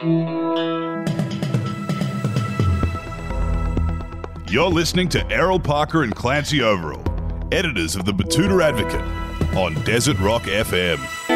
You're listening to Errol Parker and Clancy Overall, editors of the Betoota Advocate, on Desert Rock FM.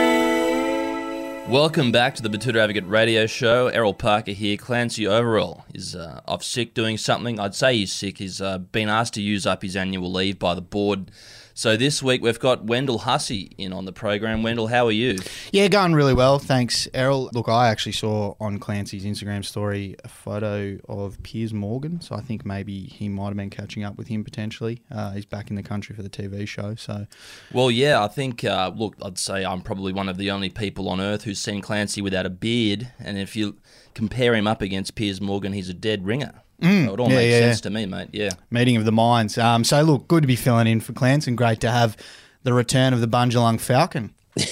Welcome back to the Betoota Advocate radio show. Errol Parker here. Clancy Overall is off sick doing something. I'd say he's sick. He's been asked to use up his annual leave by the board. So this week we've got Wendell Hussey in on the program. Wendell, how are you? Yeah, going really well. Thanks, Errol. Look, I actually saw on Clancy's Instagram story a photo of Piers Morgan, so I think maybe he might have been catching up with him potentially. He's back in the country for the TV show. So, well, yeah, I think, look, I'd say I'm probably one of the only people on earth who's seen Clancy without a beard, and if you compare him up against Piers Morgan, he's a dead ringer. So it all makes sense to me, mate, yeah. Meeting of the minds. So, look, good to be filling in for Clance and great to have the return of the Bundjalung Falcon.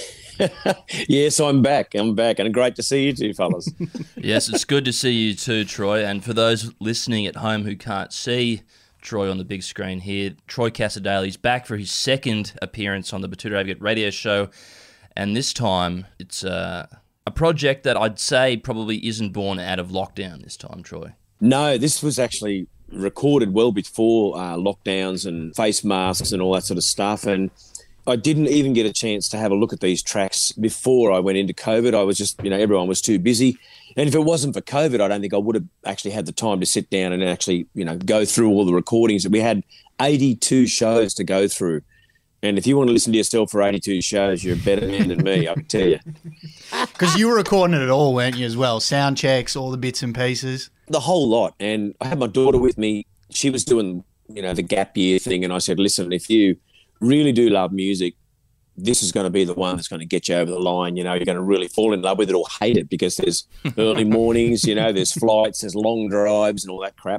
Yes, I'm back, and great to see you two fellas. Yes, it's good to see you too, Troy. And for those listening at home who can't see Troy on the big screen here, Troy Cassar-Daley's back for his second appearance on the Betoota Advocate radio show, and this time it's a project that I'd say probably isn't born out of lockdown this time, Troy. No, this was actually recorded well before lockdowns and face masks and all that sort of stuff. And I didn't even get a chance to have a look at these tracks before I went into COVID. I was just, everyone was too busy. And if it wasn't for COVID, I don't think I would have actually had the time to sit down and actually, go through all the recordings. We had 82 shows to go through. And if you want to listen to yourself for 82 shows, you're a better man than me, I can tell you. Because you were recording it all, weren't you, as well? Sound checks, all the bits and pieces. The whole lot. And I had my daughter with me. She was doing, the gap year thing. And I said, listen, if you really do love music, this is going to be the one that's going to get you over the line. You're going to really fall in love with it or hate it because there's early mornings, there's flights, there's long drives and all that crap.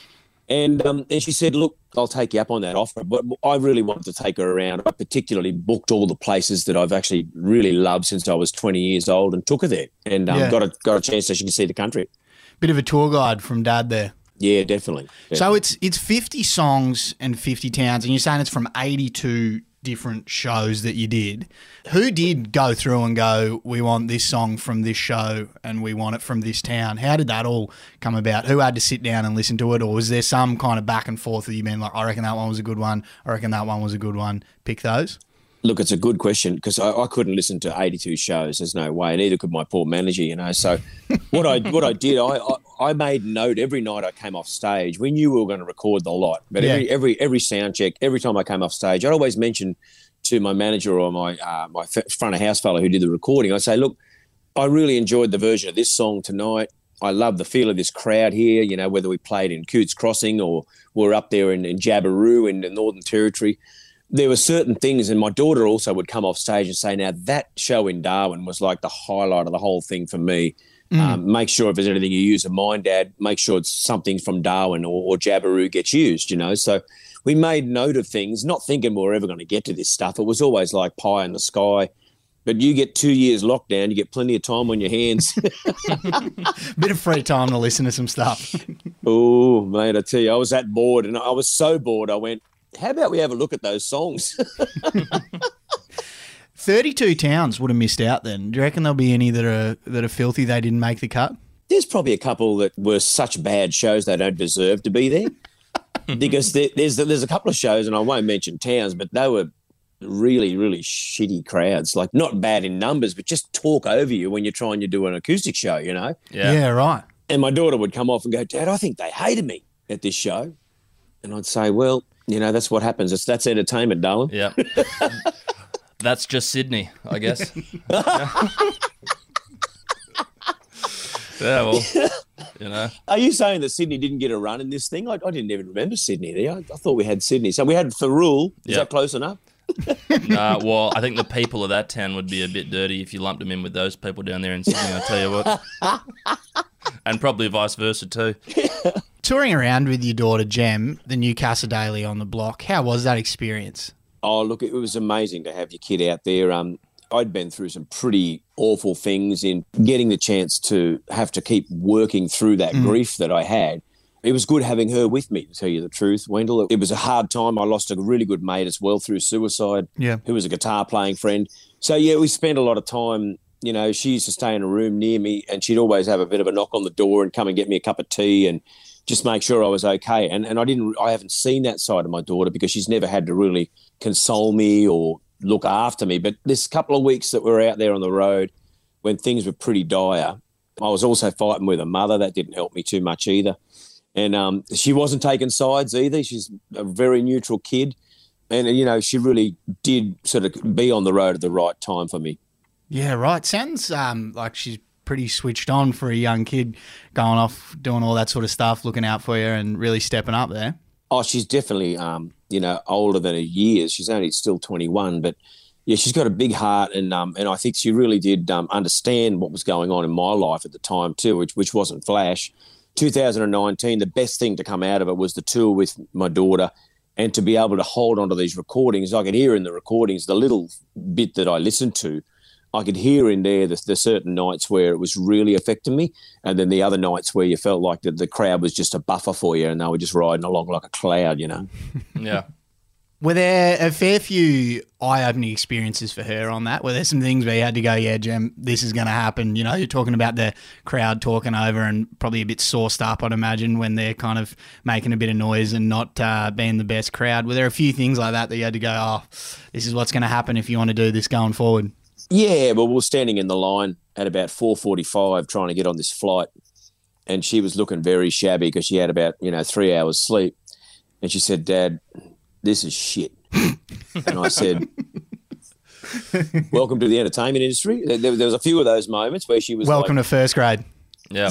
And she said, look, I'll take you up on that offer. But I really wanted to take her around. I particularly booked all the places that I've actually really loved since I was 20 years old and took her there and got a chance so she can see the country. Bit of a tour guide from Dad there. Yeah, definitely. So it's 50 songs and 50 towns, and you're saying it's from 82 different shows that you did. Who did go through and go, we want this song from this show and we want it from this town? How did that all come about? Who had to sit down and listen to it, or was there some kind of back and forth that you've been like, I reckon that one was a good one, I reckon that one was a good one, pick those? Look, it's a good question because I couldn't listen to 82 shows. There's no way. Neither could my poor manager, So what I did, I made note every night I came off stage. We knew we were going to record the lot, but every sound check, every time I came off stage, I'd always mention to my manager or my front of house fellow who did the recording, I'd say, look, I really enjoyed the version of this song tonight. I love the feel of this crowd here, whether we played in Cootes Crossing or we're up there in Jabiru in the Northern Territory. There were certain things, and my daughter also would come off stage and say, now that show in Darwin was like the highlight of the whole thing for me. Make sure if there's anything you use of mine, Dad, make sure it's something from Darwin or Jabiru gets used, So we made note of things, not thinking we were ever going to get to this stuff. It was always like pie in the sky. But you get 2 years lockdown, you get plenty of time on your hands. Bit of free time to listen to some stuff. Oh, mate, I tell you, I was that bored, and I was so bored, I went, how about we have a look at those songs? 32 towns would have missed out then. Do you reckon there'll be any that are filthy they didn't make the cut? There's probably a couple that were such bad shows they don't deserve to be there. Because there's a couple of shows, and I won't mention towns, but they were really, really shitty crowds. Like not bad in numbers, but just talk over you when you're trying to do an acoustic show, Yeah, right. And my daughter would come off and go, Dad, I think they hated me at this show. And I'd say, well, that's what happens. That's entertainment, darling. Yeah. That's just Sydney, I guess. Yeah, well, Are you saying that Sydney didn't get a run in this thing? I didn't even remember Sydney there. I thought we had Sydney. So we had Thurul. Is that close enough? Well, I think the people of that town would be a bit dirty if you lumped them in with those people down there in Sydney, I tell you what. And probably vice versa too. Touring around with your daughter, Jem, the new Cassar-Daley on the block, how was that experience? Oh, look, it was amazing to have your kid out there. I'd been through some pretty awful things in getting the chance to have to keep working through that grief that I had. It was good having her with me, to tell you the truth, Wendell. It was a hard time. I lost a really good mate as well through suicide, who was a guitar-playing friend. So, yeah, we spent a lot of time you know, she used to stay in a room near me, and she'd always have a bit of a knock on the door and come and get me a cup of tea and just make sure I was okay. And I haven't seen that side of my daughter because she's never had to really console me or look after me. But this couple of weeks that we were out there on the road when things were pretty dire, I was also fighting with a mother. That didn't help me too much either. And she wasn't taking sides either. She's a very neutral kid. And, you know, she really did sort of be on the road at the right time for me. Yeah, right. Sounds like she's pretty switched on for a young kid, going off, doing all that sort of stuff, looking out for you and really stepping up there. Oh, she's definitely, you know, older than her years. She's only still 21, but yeah, she's got a big heart, and I think she really did understand what was going on in my life at the time too, which wasn't flash. 2019, the best thing to come out of it was the tour with my daughter, and to be able to hold on to these recordings. I could hear in the recordings, the little bit that I listened to, I could hear in there the certain nights where it was really affecting me, and then the other nights where you felt like the crowd was just a buffer for you and they were just riding along like a cloud, you know. Yeah. Were there a fair few eye-opening experiences for her on that? Were there some things where you had to go, yeah, Jem, this is going to happen? You know, you're talking about the crowd talking over and probably a bit sauced up, I'd imagine, when they're kind of making a bit of noise and not being the best crowd. Were there a few things like that you had to go, oh, this is what's going to happen if you want to do this going forward? Yeah, well, we were standing in the line at about 4:45 trying to get on this flight, and she was looking very shabby because she had about, 3 hours sleep. And she said, Dad, this is shit. And I said, welcome to the entertainment industry. There was a few of those moments where she was welcome to first grade. Yeah.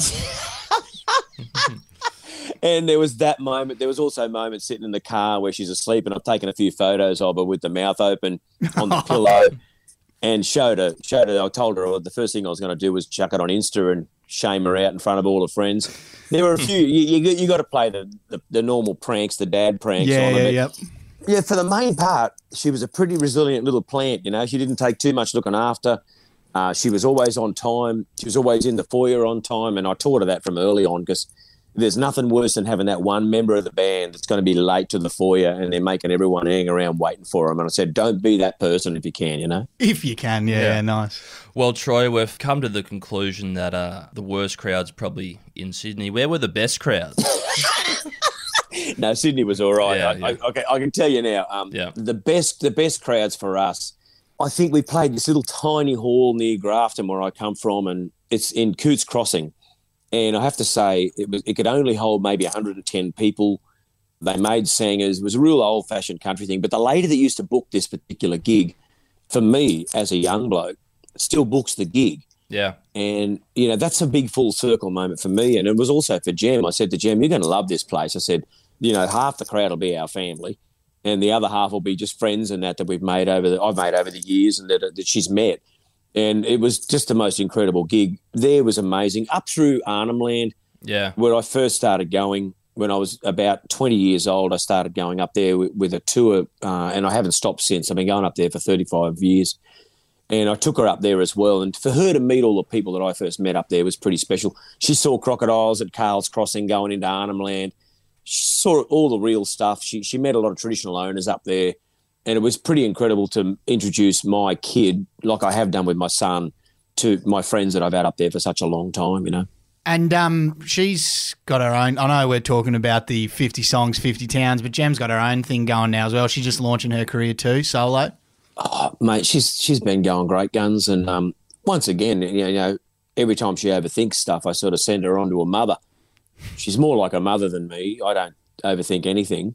And there was that moment. There was also moments sitting in the car where she's asleep, and I've taken a few photos of her with the mouth open on the pillow and showed her. I told her the first thing I was going to do was chuck it on Insta and shame her out in front of all her friends. There were a few. You got to play the normal pranks, the dad pranks on her. Yep. Yeah, for the main part, she was a pretty resilient little plant, you know. She didn't take too much looking after. She was always on time. She was always in the foyer on time, and I taught her that from early on because there's nothing worse than having that one member of the band that's going to be late to the foyer and they're making everyone hang around waiting for them. And I said, don't be that person if you can, you know. If you can, yeah. Nice. Well, Troy, we've come to the conclusion that the worst crowd's probably in Sydney. Where were the best crowds? No, Sydney was all right. Yeah, I can tell you now, the best crowds for us, I think we played this little tiny hall near Grafton where I come from, and it's in Cootes Crossing. And I have to say, it could only hold maybe 110 people. They made singers. It was a real old-fashioned country thing. But the lady that used to book this particular gig, for me as a young bloke, still books the gig. Yeah. And, that's a big full circle moment for me. And it was also for Jem. I said to Jem, you're going to love this place. I said, half the crowd will be our family and the other half will be just friends and that I've made over the years and that she's met. And it was just the most incredible gig. There was amazing. Up through Arnhem Land, where I first started going when I was about 20 years old, I started going up there with a tour and I haven't stopped since. I've been going up there for 35 years. And I took her up there as well. And for her to meet all the people that I first met up there was pretty special. She saw crocodiles at Carl's Crossing going into Arnhem Land. She saw all the real stuff. She met a lot of traditional owners up there. And it was pretty incredible to introduce my kid, like I have done with my son, to my friends that I've had up there for such a long time, you know. And she's got her own – I know we're talking about the 50 songs, 50 towns, but Jem's got her own thing going now as well. She's just launching her career too, solo. Oh, mate, she's been going great guns. And once again, every time she overthinks stuff, I sort of send her on to a mother. She's more like a mother than me. I don't overthink anything.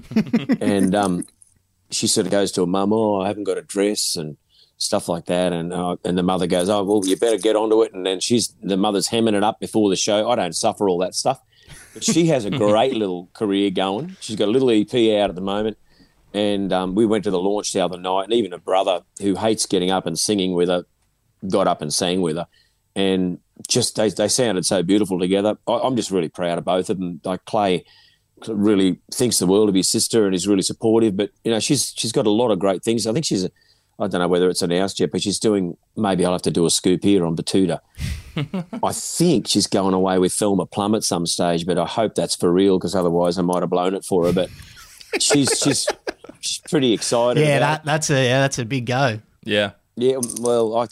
And she sort of goes to her mum, I haven't got a dress and stuff like that. And the mother goes, oh, well, you better get onto it. And then the mother's hemming it up before the show. I don't suffer all that stuff. But she has a great little career going. She's got a little EP out at the moment. And we went to the launch the other night, and even her brother, who hates getting up and singing with her, got up and sang with her. And just they sounded so beautiful together. I'm just really proud of both of them. Like Clay really thinks the world of his sister and is really supportive. But, she's got a lot of great things. I think I don't know whether it's announced yet, but she's doing, maybe I'll have to do a scoop here on Batuta. I think she's going away with Thelma Plum at some stage, but I hope that's for real because otherwise I might have blown it for her. But she's pretty excited. Yeah, that's a big go. Yeah. Yeah, well, I think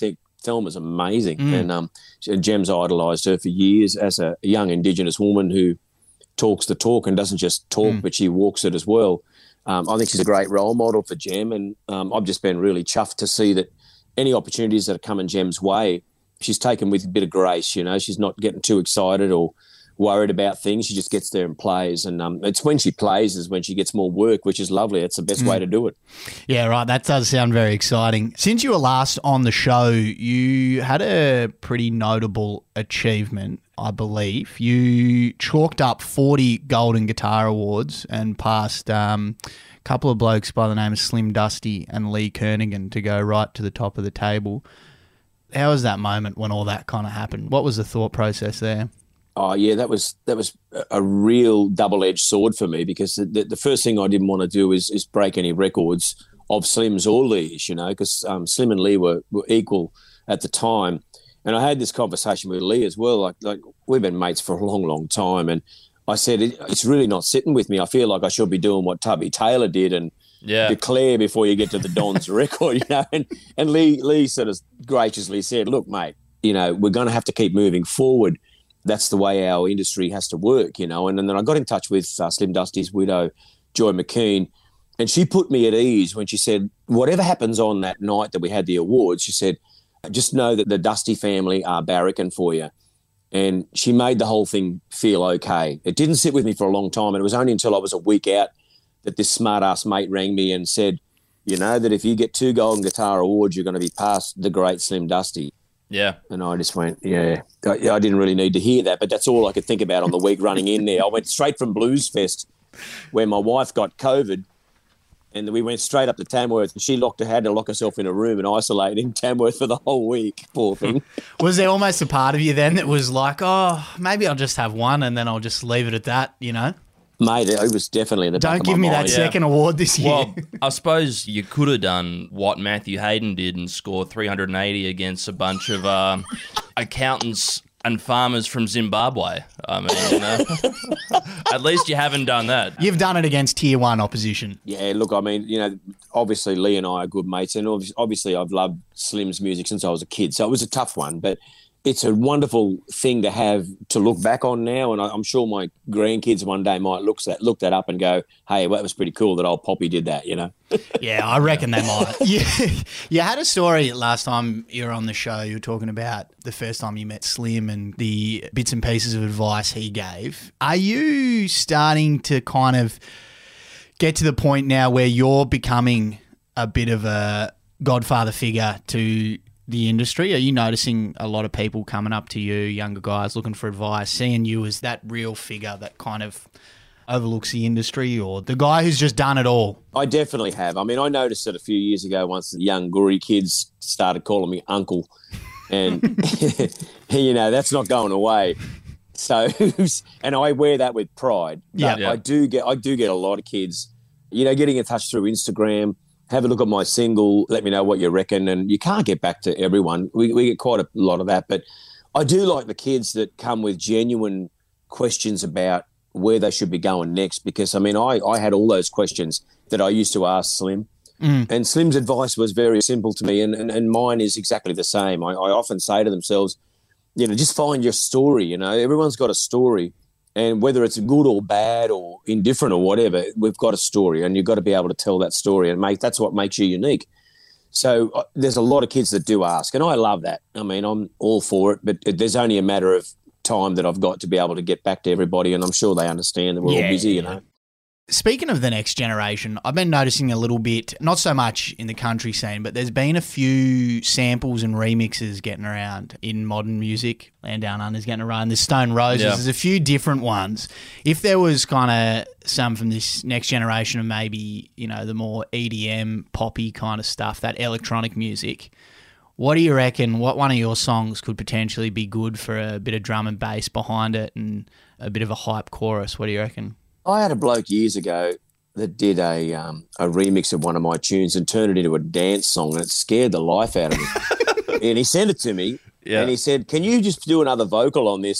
Thelma's amazing. And Gem's idolised her for years as a young Indigenous woman who talks the talk and doesn't just talk, but she walks it as well. I think she's a great role model for Gem, and I've just been really chuffed to see that any opportunities that are coming Gem's way, she's taken with a bit of grace. You know, she's not getting too excited or worried about things. She just gets there and plays, and it's when she plays is when she gets more work, which is lovely. It's the best way to do it. Yeah, right. That does sound very exciting. Since you were last on the show, you had a pretty notable achievement, I believe. You chalked up 40 Golden Guitar Awards and passed a couple of blokes by the name of Slim Dusty and Lee Kernaghan to go right to the top of the table. How was that moment when all that kind of happened? What was the thought process there? Oh, yeah, that was a real double-edged sword for me, because the first thing I didn't want to do is break any records of Slim's or Lee's, you know, because Slim and Lee were equal at the time. And I had this conversation with Lee as well. Like we've been mates for a long, long time. And I said, it's really not sitting with me. I feel like I should be doing what Tubby Taylor did and declare before you get to the Don's record, you know. And Lee sort of graciously said, look, mate, you know, we're going to have to keep moving forward. That's the way our industry has to work, you know. And then I got in touch with Slim Dusty's widow, Joy McKean, and she put me at ease when she said, whatever happens on that night that we had the awards, she said, just know that the Dusty family are barracking for you. And she made the whole thing feel okay. It didn't sit with me for a long time, and it was only until I was a week out that this smart-ass mate rang me and said, you know, that if you get 2 Golden Guitar Awards, you're going to be past the great Slim Dusty. Yeah. And I just went, I didn't really need to hear that, but that's all I could think about on the week running in there. I went straight from Blues Fest, where my wife got COVID, and we went straight up to Tamworth, and she had to lock herself in a room and isolate in Tamworth for the whole week, poor thing. Was there almost a part of you then that was like, oh, maybe I'll just have one and then I'll just leave it at that, you know? Mate, it was definitely in the back of my mind. Don't give me that second award this year. Well, I suppose you could have done what Matthew Hayden did and score 380 against a bunch of accountants and farmers from Zimbabwe. I mean, you know, at least you haven't done that. You've done it against tier 1 opposition. Yeah, look, I mean, you know, obviously Lee and I are good mates, and obviously I've loved Slim's music since I was a kid, so it was a tough one, but it's a wonderful thing to have to look back on now, and I'm sure my grandkids one day might look that up and go, hey, well, that was pretty cool that old Poppy did that, you know? Yeah, I reckon they might. You had a story last time you were on the show. You were talking about the first time you met Slim and the bits and pieces of advice he gave. Are you starting to kind of get to the point now where you're becoming a bit of a godfather figure to the industry? Are you noticing a lot of people coming up to you, younger guys looking for advice, seeing you as that real figure that kind of overlooks the industry, or the guy who's just done it all? I definitely have. I mean, I noticed it a few years ago once the young Goori kids started calling me uncle, and you know, that's not going away. So, and I wear that with pride. Yeah. I do get a lot of kids, you know, getting in touch through Instagram. Have a look at my single, let me know what you reckon. And you can't get back to everyone. We get quite a lot of that. But I do like the kids that come with genuine questions about where they should be going next, because, I mean, I had all those questions that I used to ask Slim. And Slim's advice was very simple to me, and mine is exactly the same. I often say to themselves, you know, just find your story. You know, everyone's got a story. And whether it's good or bad or indifferent or whatever, we've got a story, and you've got to be able to tell that story, and that's what makes you unique. So there's a lot of kids that do ask, and I love that. I mean, I'm all for it, but there's only a matter of time that I've got to be able to get back to everybody, and I'm sure they understand that we're all busy, you know. Speaking of the next generation, I've been noticing a little bit, not so much in the country scene, but there's been a few samples and remixes getting around in modern music. Land Down Under's getting around. There's Stone Roses. Yeah. There's a few different ones. If there was kind of some from this next generation of maybe, you know, the more EDM, poppy kind of stuff, that electronic music, what do you reckon? What one of your songs could potentially be good for a bit of drum and bass behind it and a bit of a hype chorus? What do you reckon? I had a bloke years ago that did a remix of one of my tunes and turned it into a dance song, and it scared the life out of me. And he sent it to me, and he said, can you just do another vocal on this?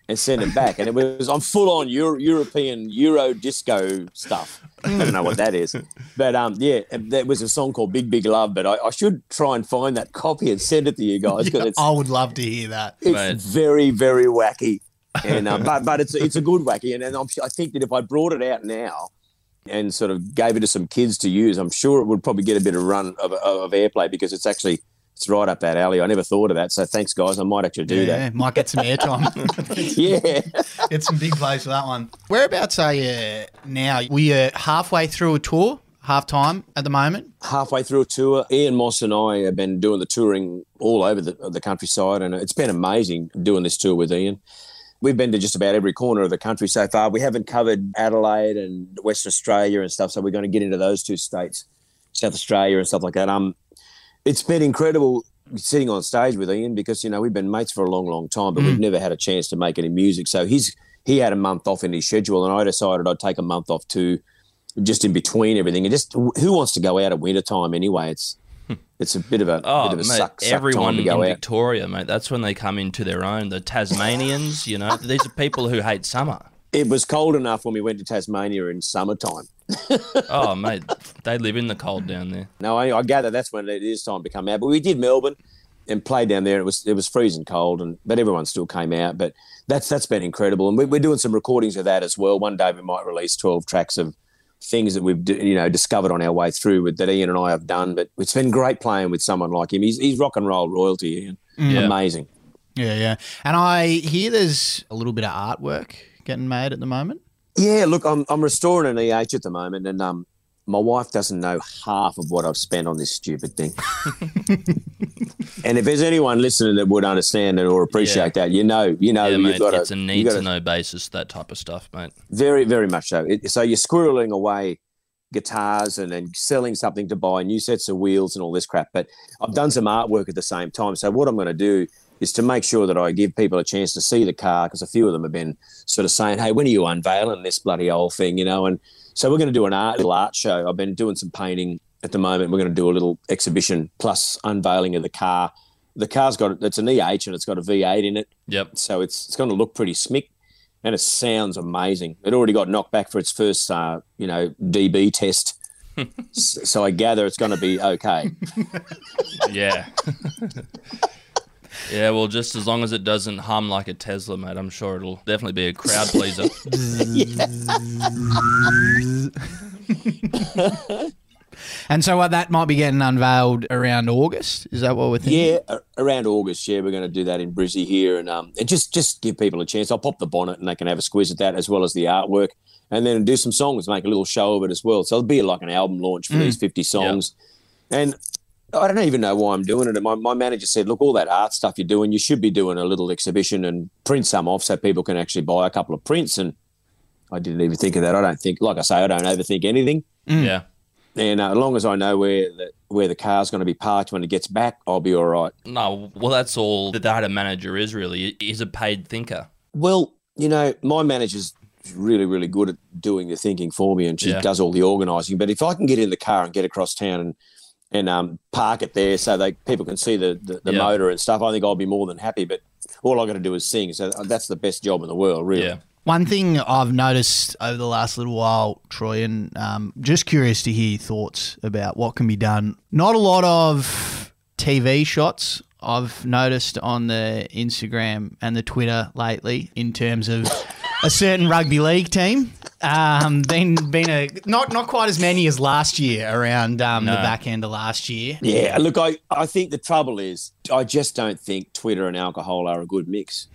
and send it back. And it was on full on European Euro disco stuff. I don't know what that is. But there was a song called Big Big Love, but I should try and find that copy and send it to you guys. Yeah, I would love to hear that. It's very, very wacky. And but it's a good wacky. And I think that if I brought it out now and sort of gave it to some kids to use, I'm sure it would probably get a bit of run of airplay, because it's right up that alley. I never thought of that. So thanks, guys. I might actually do that. Yeah, might get some airtime. Yeah. Get some big plays for that one. Whereabouts are you now? We are halfway through a tour, half time at the moment. Halfway through a tour. Ian Moss and I have been doing the touring all over the countryside, and it's been amazing doing this tour with Ian. We've been to just about every corner of the country so far. We haven't covered Adelaide and Western Australia and stuff, so we're going to get into those two states, South Australia and stuff like that. It's been incredible sitting on stage with Ian, because, we've been mates for a long, long time, but we've never had a chance to make any music. So he had a month off in his schedule, and I decided I'd take a month off too, just in between everything. And just, who wants to go out at winter time anyway? It's a bit of a suck everyone time to go in out. Victoria, mate, that's when they come into their own. The Tasmanians, these are people who hate summer. It was cold enough when we went to Tasmania in summertime. Oh, mate, they live in the cold down there. No, I gather that's when it is time to come out. But we did Melbourne and played down there. It was freezing cold, but everyone still came out. But that's been incredible. And we're doing some recordings of that as well. One day we might release 12 tracks of things that we've discovered on our way through that Ian and I have done. But it's been great playing with someone like him. He's rock and roll royalty, Ian. Yeah. Amazing. Yeah. And I hear there's a little bit of artwork getting made at the moment. Yeah, look, I'm restoring an EH at the moment, and my wife doesn't know half of what I've spent on this stupid thing. And if there's anyone listening that would understand it or appreciate that, yeah, you've mate, got it's a need-to-know basis, that type of stuff, mate. Very, very much so. So you're squirreling away guitars and then selling something to buy new sets of wheels and all this crap. But I've done some artwork at the same time. So what I'm going to do is to make sure that I give people a chance to see the car, because a few of them have been sort of saying, hey, when are you unveiling this bloody old thing, And so we're going to do little art show. I've been doing some painting at the moment. We're going to do a little exhibition plus unveiling of the car. The car's it's an EH and it's got a V8 in it. Yep. So it's going to look pretty smick, and it sounds amazing. It already got knocked back for its first, DB test. So I gather it's going to be okay. Yeah. Yeah, well, just as long as it doesn't hum like a Tesla, mate, I'm sure it'll definitely be a crowd pleaser. And so that might be getting unveiled around August? Is that what we're thinking? Yeah, around August, we're going to do that in Brizzy here, and just give people a chance. I'll pop the bonnet and they can have a squeeze at that, as well as the artwork, and then do some songs, make a little show of it as well. So it'll be like an album launch for these 50 songs. Yep. And I don't even know why I'm doing it. My manager said, look, all that art stuff you're doing, you should be doing a little exhibition and print some off so people can actually buy a couple of prints. And I didn't even think of that. I don't overthink anything. Yeah. And as long as I know where the car's going to be parked when it gets back, I'll be all right. No, well, that's all the data manager is really. He's a paid thinker. Well, my manager's really, really good at doing the thinking for me, and she does all the organising. But if I can get in the car and get across town and park it there so people can see the motor and stuff, I think I'll be more than happy. But all I've got to do is sing. So that's the best job in the world, really. Yeah. One thing I've noticed over the last little while, Troy, and just curious to hear your thoughts about what can be done. Not a lot of TV shots I've noticed on the Instagram and the Twitter lately in terms of a certain rugby league team. Been not quite as many as last year around the back end of last year. Yeah, look, I think the trouble is I just don't think Twitter and alcohol are a good mix.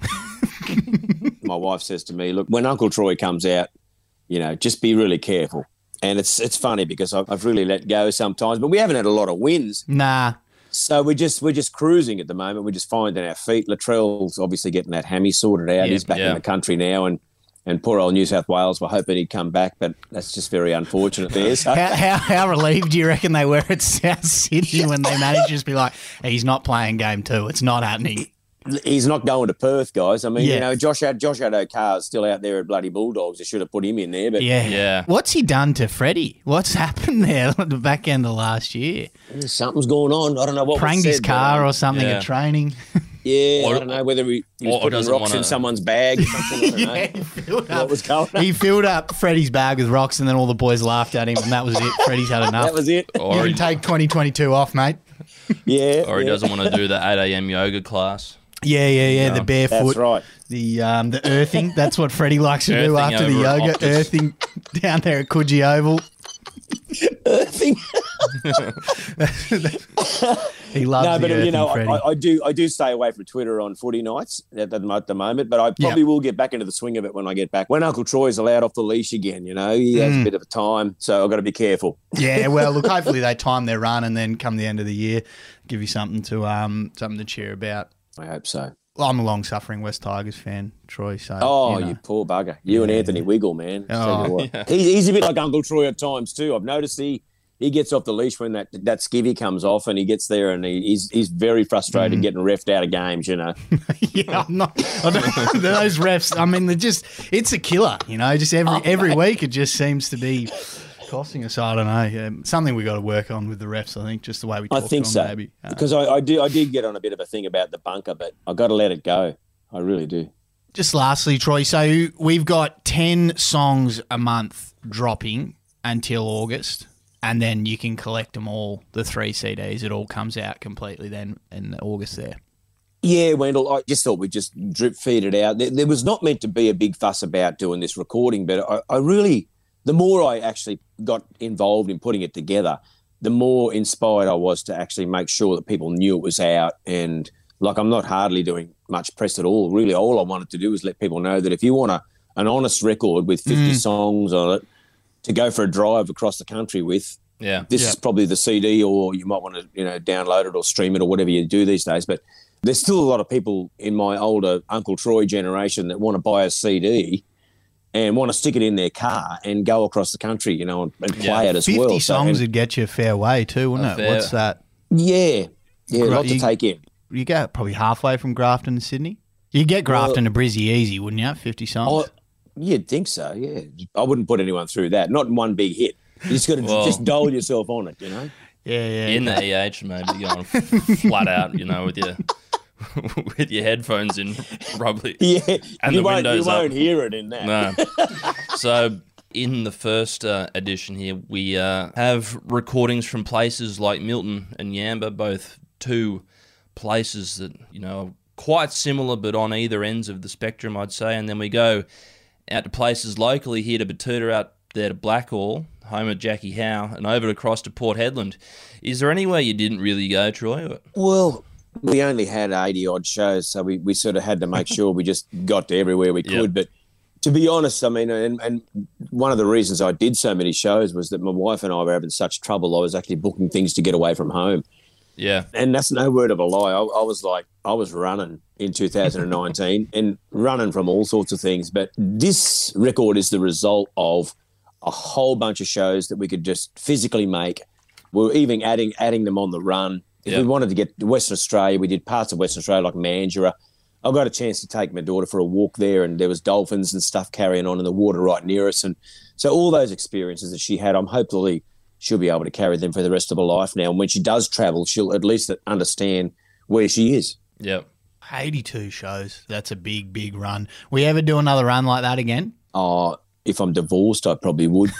My wife says to me, look, when Uncle Troy comes out, just be really careful. And it's funny because I've really let go sometimes, but we haven't had a lot of wins. Nah. So we're just cruising at the moment. We're just finding our feet. Latrell's obviously getting that hammy sorted out. He's back in the country now, and poor old New South Wales were hoping he'd come back, but that's just very unfortunate there. So. How relieved do you reckon they were at South Sydney when they managed to just be like, he's not playing game 2. It's not happening. He's not going to Perth, guys. I mean, Josh Addo-Carr's still out there at bloody Bulldogs. They should have put him in there. But yeah. What's he done to Freddie? What's happened there at the back end of last year? Something's going on. I don't know what Pranged his car or something at training. Yeah, Or- I don't know whether he was or putting doesn't rocks wanna- in someone's bag or something. I don't know. What was going on? He filled up Freddie's bag with rocks, and then all the boys laughed at him, and that was it. Freddie's had enough. That was it. You Or can he, take 2022 off, mate. Yeah. or he yeah. doesn't want to do the 8 a.m. yoga class. Yeah. The barefoot. That's right. The earthing. That's what Freddie likes to do Earthing after the over at yoga. Optus. Earthing down there at Coogee Oval. Thing. He loves No, the but earthing, Freddie. I do stay away from Twitter on footy nights at the moment, but I probably will get back into the swing of it when I get back. When Uncle Troy's allowed off the leash again, he has a bit of a time, so I've got to be careful. Yeah, well, look, hopefully they time their run, and then come the end of the year, give you something to cheer about. I hope so. Well, I'm a long-suffering West Tigers fan, Troy. So Oh, you know. you poor bugger. You and Anthony Wiggle, man. Oh, Tell you what. He's a bit like Uncle Troy at times too. I've noticed he gets off the leash when that skivvy comes off, and he gets there and he's very frustrated getting reffed out of games, Yeah, I'm not. Those refs. I mean, it's a killer. Just every week it just seems to be costing us. I don't know. Something we got to work on with the refs. I think just the way we talk I think to so. them, maybe. Because I did get on a bit of a thing about the bunker, but I got to let it go. I really do. Just lastly, Troy. So we've got 10 songs a month dropping until August. And then you can collect them all, the 3 CDs. It all comes out completely then in August there. Yeah, Wendell, I just thought we'd just drip feed it out. There was not meant to be a big fuss about doing this recording, but I really, the more I actually got involved in putting it together, the more inspired I was to actually make sure that people knew it was out. And like, I'm not hardly doing much press at all. Really, all I wanted to do was let people know that if you want an honest record with 50 songs on it, to go for a drive across the country with. Yeah. This is probably the CD, or you might want to, download it or stream it or whatever you do these days. But there's still a lot of people in my older Uncle Troy generation that want to buy a CD and want to stick it in their car and go across the country, and play it as 50 well. 50 songs would get you a fair way too, wouldn't it? fair- What's that? Yeah, a lot to take in. You go probably halfway from Grafton to Sydney. You get Grafton to Brizzy easy, wouldn't you? 50 songs. You'd think so, yeah. I wouldn't put anyone through that. Not in one big hit. You just got to just dole yourself on it, Yeah. In the EH, maybe going flat out, with your headphones in, probably. Yeah, And you the won't windows up. hear it in that. No. So in the first edition here, we have recordings from places like Milton and Yamba, both two places that, are quite similar but on either ends of the spectrum, I'd say. And then we go out to places locally here to Batuta, out there to Blackall, home of Jackie Howe, and over across to Port Hedland. Is there anywhere you didn't really go, Troy? Well, we only had 80-odd shows, so we sort of had to make sure we just got to everywhere we could. Yep. But to be honest, I mean, and one of the reasons I did so many shows was that my wife and I were having such trouble. I was actually booking things to get away from home. Yeah. And that's no word of a lie. I was running in 2019 and running from all sorts of things. But this record is the result of a whole bunch of shows that we could just physically make. We're even adding them on the run. If we wanted to get to Western Australia, we did parts of Western Australia like Mandurah. I got a chance to take my daughter for a walk there, and there was dolphins and stuff carrying on in the water right near us. And so all those experiences that she had, hopefully she'll be able to carry them for the rest of her life now. And when she does travel, she'll at least understand where she is. Yep. 82 shows. That's a big, big run. We ever do another run like that again? If I'm divorced, I probably would.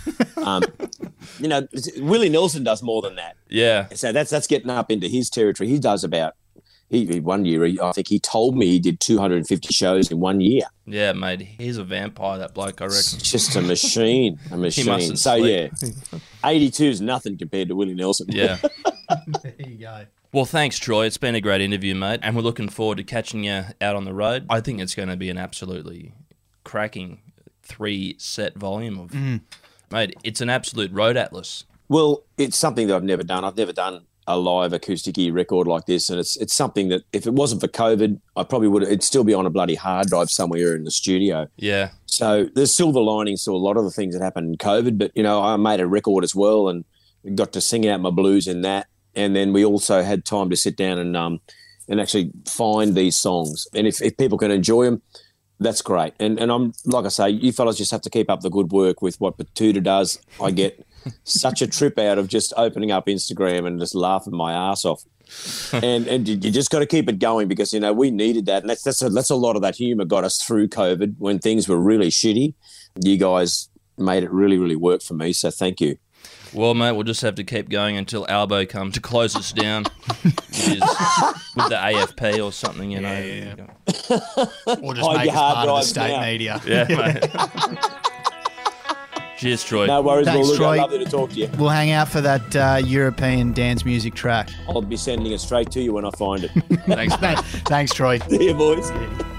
Willie Nelson does more than that. Yeah. So that's getting up into his territory. He does one year, I think he told me he did 250 shows in 1 year. Yeah, mate. He's a vampire, that bloke, I reckon. It's just a machine, He mustn't So, sleep. yeah, 82 is nothing compared to Willie Nelson. Yeah. There you go. Well, thanks, Troy. It's been a great interview, mate, and we're looking forward to catching you out on the road. I think it's going to be an absolutely cracking 3-set volume of... Mate, it's an absolute road atlas. Well, it's something that I've never done. I've never done a live acoustic-y record like this, and it's something that if it wasn't for COVID, I probably would. It'd still be on a bloody hard drive somewhere in the studio. Yeah. So there's silver linings to a lot of the things that happened in COVID, but I made a record as well and got to sing out my blues in that, and then we also had time to sit down and actually find these songs, and if people can enjoy them, that's great. And I'm like I say, you fellas just have to keep up the good work with what Batuta does. I get such a trip out of just opening up Instagram and just laughing my ass off. and you just got to keep it going because, we needed that. And that's a lot of that humour got us through COVID when things were really shitty. You guys made it really, really work for me. So thank you. Well, mate, we'll just have to keep going until Albo comes to close us down with the AFP or something, Yeah. Or just make us part of the state media. Yeah, mate. Cheers, Troy. No worries, Thanks, Troy. Lovely to talk to you. We'll hang out for that European dance music track. I'll be sending it straight to you when I find it. Thanks, mate. Thanks, Troy. See you, boys.